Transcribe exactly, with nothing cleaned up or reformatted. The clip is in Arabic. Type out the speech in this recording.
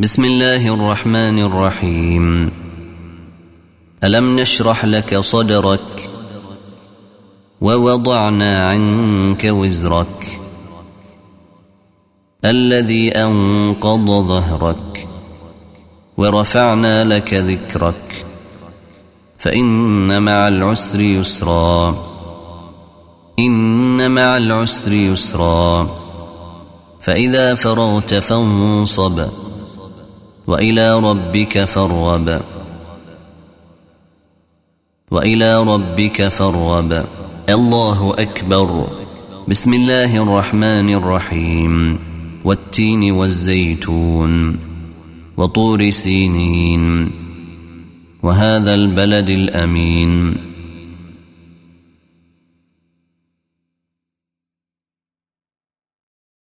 بسم الله الرحمن الرحيم. ألم نشرح لك صدرك ووضعنا عنك وزرك الذي أنقض ظهرك ورفعنا لك ذكرك فإن مع العسر يسرا إن مع العسر يسرا فإذا فرغت فانصب وإلى ربك فارغب وإلى ربك فارغب. الله أكبر. بسم الله الرحمن الرحيم. والتين والزيتون وطور سينين وهذا البلد الأمين